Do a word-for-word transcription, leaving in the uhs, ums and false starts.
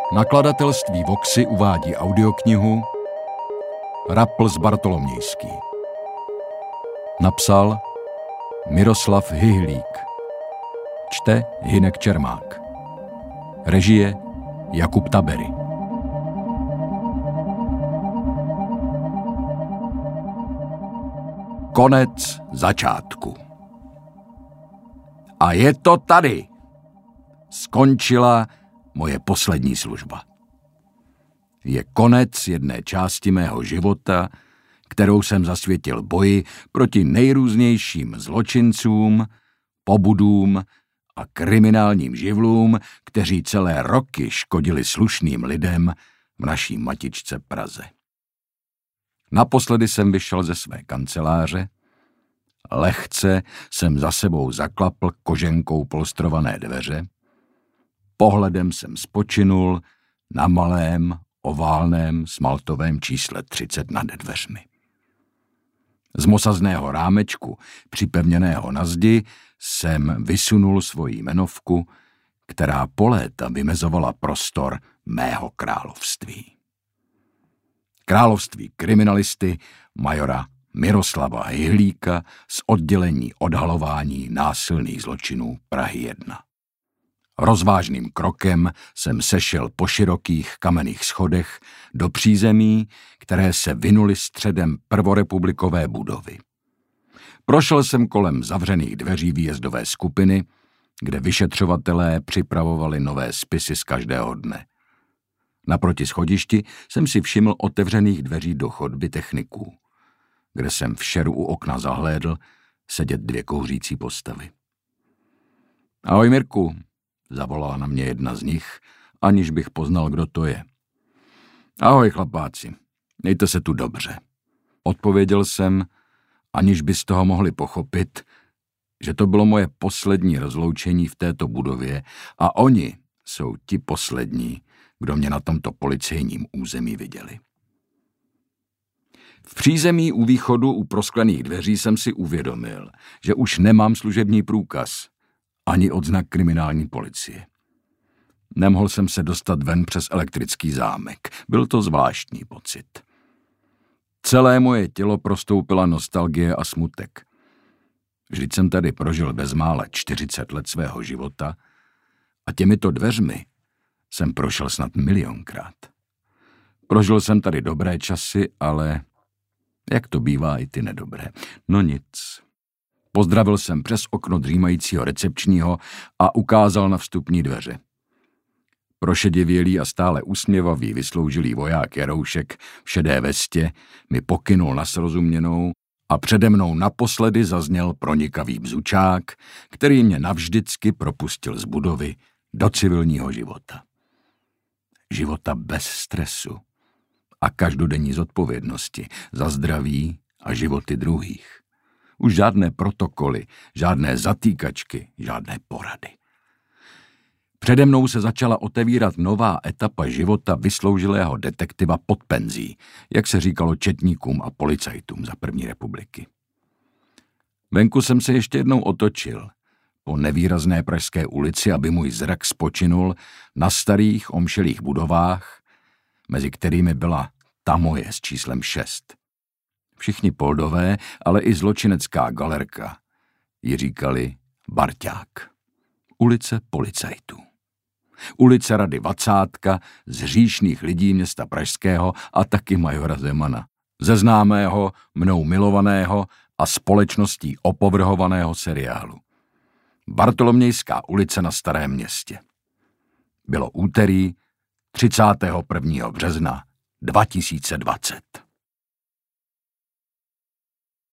Nakladatelství Voxy uvádí audioknihu Rappls Bartolomějský. Napsal Miroslav Hyhlík. Čte Hynek Čermák. Režie Jakub Tabery. Konec začátku. A je to tady. Skončila moje poslední služba. Je konec jedné části mého života, kterou jsem zasvětil boji proti nejrůznějším zločincům, pobudům a kriminálním živlům, kteří celé roky škodili slušným lidem v naší matičce Praze. Naposledy jsem vyšel ze své kanceláře, lehce jsem za sebou zaklapl koženkou polstrované dveře, pohledem jsem spočinul na malém, oválném smaltovém čísle třicet nad dveřmi. Z mosazného rámečku, připevněného na zdi, jsem vysunul svoji jmenovku, která po léta vymezovala prostor mého království. Království kriminalisty majora Miroslava Hyhlíka z oddělení odhalování násilných zločinů Prahy jedna. Rozvážným krokem jsem sešel po širokých kamenných schodech do přízemí, které se vinuly středem prvorepublikové budovy. Prošel jsem kolem zavřených dveří výjezdové skupiny, kde vyšetřovatelé připravovali nové spisy z každého dne. Naproti schodišti jsem si všiml otevřených dveří do chodby techniků, kde jsem v šeru u okna zahlédl sedět dvě kouřící postavy. Ahoj, Mirku, zavolala na mě jedna z nich, aniž bych poznal, kdo to je. Ahoj, chlapáci, mějte se tu dobře. Odpověděl jsem, aniž by z toho mohli pochopit, že to bylo moje poslední rozloučení v této budově a oni jsou ti poslední, kdo mě na tomto policejním území viděli. V přízemí u východu u prosklených dveří jsem si uvědomil, že už nemám služební průkaz, ani odznak kriminální policie. Nemohl jsem se dostat ven přes elektrický zámek. Byl to zvláštní pocit. Celé moje tělo prostoupila nostalgie a smutek. Vždyť jsem tady prožil bezmála čtyřicet let svého života a těmito dveřmi jsem prošel snad milionkrát. Prožil jsem tady dobré časy, ale jak to bývá i ty nedobré. No nic. Pozdravil jsem přes okno dřímajícího recepčního a ukázal na vstupní dveře. Prošedivělý a stále usměvavý vysloužilý voják Jaroušek v šedé vestě mi pokynul na srozuměnou a přede mnou naposledy zazněl pronikavý bzučák, který mě navždycky propustil z budovy do civilního života. Života bez stresu a každodenní zodpovědnosti za zdraví a životy druhých. Už žádné protokoly, žádné zatýkačky, žádné porady. Přede mnou se začala otevírat nová etapa života vysloužilého detektiva pod penzí, jak se říkalo četníkům a policajtům za první republiky. Venku jsem se ještě jednou otočil po nevýrazné pražské ulici, aby můj zrak spočinul na starých omšelých budovách, mezi kterými byla ta moje s číslem šest. Všichni poldové, ale i zločinecká galerka ji říkali Barťák. Ulice policajtů. Ulice Rady Vacátka z hříšných lidí města pražského a taky majora Zemana. Ze známého, mnou milovaného a společností opovrhovaného seriálu. Bartolomějská ulice na Starém Městě. Bylo úterý třicátého prvního března dva tisíce dvacet.